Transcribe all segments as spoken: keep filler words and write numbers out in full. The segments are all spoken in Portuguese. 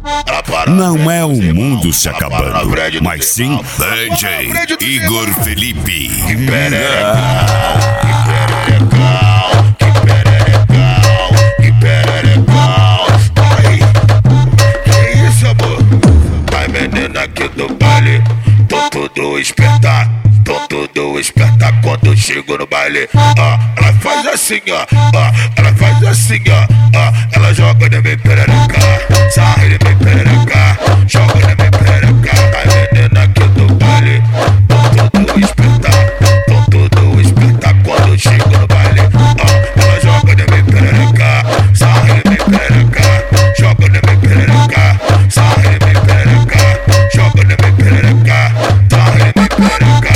Não é o mundo se acabando, mas sim D J Igor Felipe. Que pererecal, que pererecal, que pererecal. Ai, que isso, amor? Vai, menina aqui do baile, tô tudo esperta, tô tudo esperta quando eu chego no baile. Ah, ela faz assim, ó, ah, ela faz assim, ó, ah, ela joga na minha perereca, sarra na minha perereca, joga na minha perereca. Vai, menina aqui do baile, tô tudo esperta, tô tudo esperta quando eu chego no baile. Ah, ela joga na minha perereca, sarra na minha perereca, joga na minha perereca, sarra na minha perereca, joga na minha perereca, sarra na minha perereca.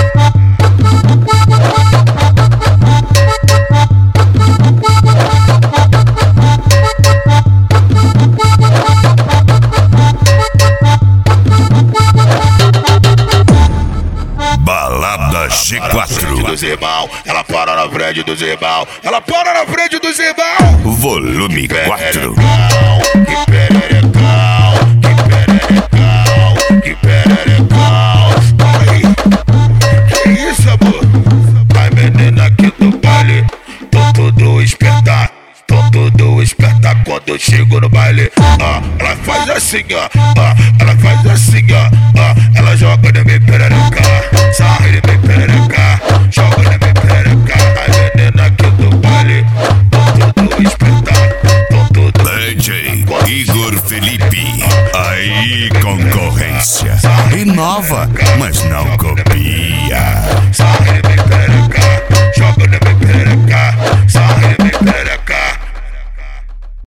Balada G quatro. Dos irmãos, ela para na frente dos irmãos, ela para na frente dos irmãos. Volume quatro. Que pererecal, que pererecal, que pererecal. Ai, que isso, amor? Vai, menina aqui do baile, tô tudo esperta, tô tudo esperta quando eu chego no baile. Ah, ela faz assim, ó, ah, ela faz assim, ó, ah, ela joga na minha perereca, sarra na minha perereca, joga na minha perereca. A menina aqui do baile, tô tudo esperta, tô tudo D J Igor Felipe. Aí concorrência. Inova, mas não copia.